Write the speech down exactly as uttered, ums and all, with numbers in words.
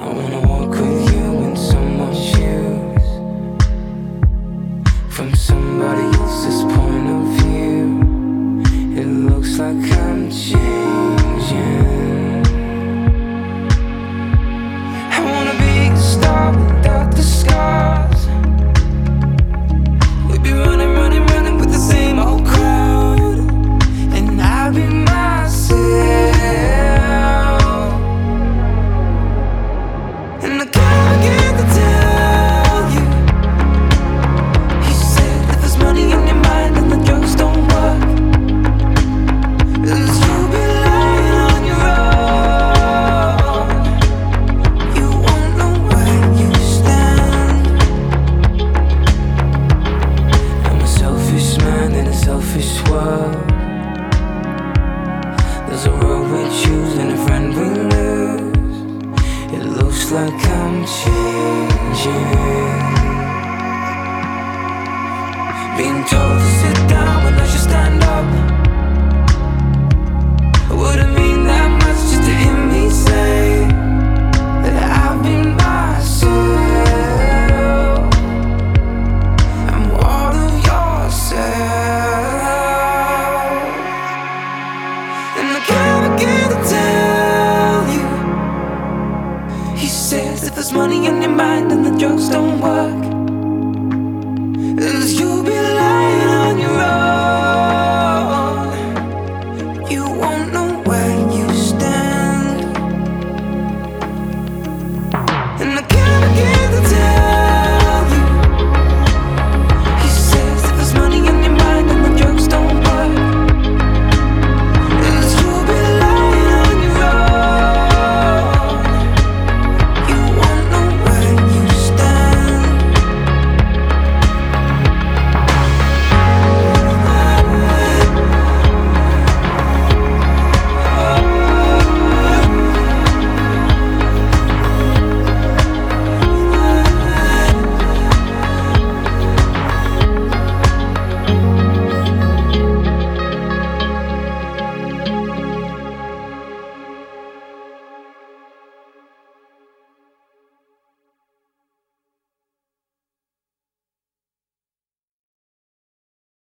wanna walk with you in someone's shoes, from somebody else's point of view. It looks like I'm changing. I wanna be a star without the scars. We'd be running, running, running with the same old crowd, and I'd be myself. And I can't get to tell you. He said if there's money in your mind and the drugs don't work, then you'll be lying on your own. You won't know where you stand. I'm a selfish man in a selfish world. There's a road we choose and a friend we lose. It looks like I'm changing. Being told to sit down when I should stand up. Wouldn't mean that much just to hear me say that I've been myself. I'm all of yourself. And I can't begin to tell you. He says if there's money in your mind and the drugs don't work, then it's you